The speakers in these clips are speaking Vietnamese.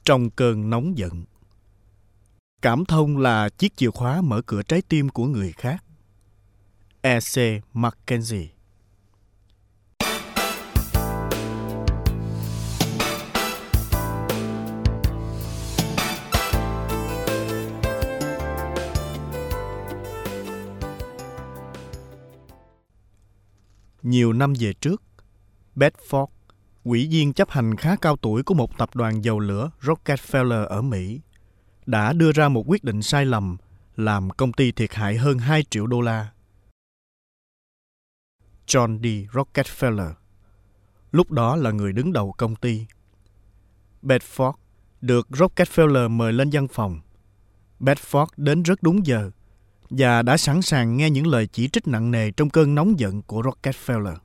Trong cơn nóng giận. Cảm thông là chiếc chìa khóa mở cửa trái tim của người khác. E.C. Mackenzie. Nhiều năm về trước, Bedford, ủy viên chấp hành khá cao tuổi của một tập đoàn dầu lửa Rockefeller ở Mỹ, đã đưa ra một quyết định sai lầm làm công ty thiệt hại hơn 2 triệu đô la. John D. Rockefeller, lúc đó là người đứng đầu công ty. Bedford được Rockefeller mời lên văn phòng. Bedford đến rất đúng giờ và đã sẵn sàng nghe những lời chỉ trích nặng nề trong cơn nóng giận của Rockefeller.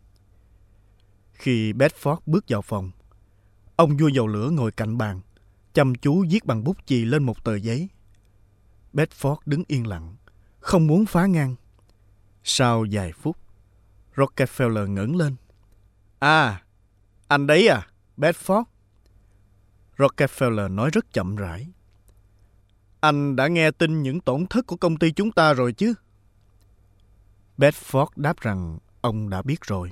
Khi Bedford bước vào phòng, ông vua dầu lửa ngồi cạnh bàn, chăm chú viết bằng bút chì lên một tờ giấy. Bedford đứng yên lặng, không muốn phá ngang. Sau vài phút, Rockefeller ngẩng lên. À, anh đấy à, Bedford? Rockefeller nói rất chậm rãi. Anh đã nghe tin những tổn thất của công ty chúng ta rồi chứ? Bedford đáp rằng ông đã biết rồi.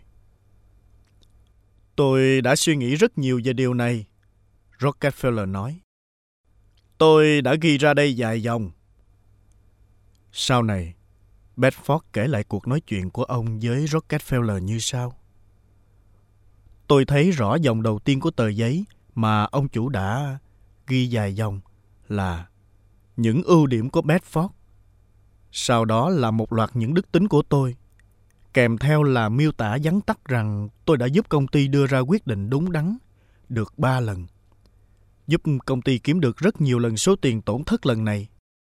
Tôi đã suy nghĩ rất nhiều về điều này, Rockefeller nói. Tôi đã ghi ra đây vài dòng. Sau này, Bedford kể lại cuộc nói chuyện của ông với Rockefeller như sau. Tôi thấy rõ dòng đầu tiên của tờ giấy mà ông chủ đã ghi vài dòng là những ưu điểm của Bedford. Sau đó là một loạt những đức tính của tôi, kèm theo là miêu tả vắn tắt rằng tôi đã giúp công ty đưa ra quyết định đúng đắn được 3 lần, giúp công ty kiếm được rất nhiều lần số tiền tổn thất lần này.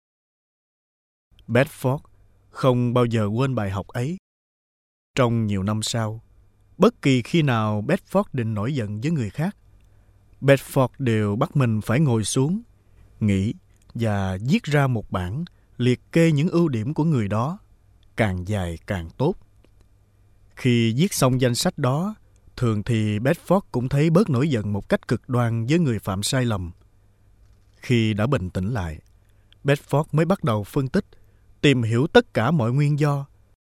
Bedford không bao giờ quên bài học ấy. Trong nhiều năm sau, bất kỳ khi nào Bedford định nổi giận với người khác, Bedford đều bắt mình phải ngồi xuống, nghĩ và viết ra một bản liệt kê những ưu điểm của người đó, càng dài càng tốt. Khi viết xong danh sách đó, thường thì Bedford cũng thấy bớt nổi giận một cách cực đoan với người phạm sai lầm. Khi đã bình tĩnh lại, Bedford mới bắt đầu phân tích, tìm hiểu tất cả mọi nguyên do,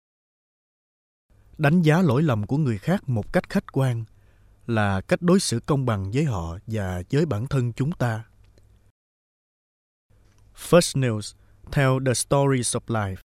đánh giá lỗi lầm của người khác một cách khách quan là cách đối xử công bằng với họ và với bản thân chúng ta. First News theo The Stories of Life.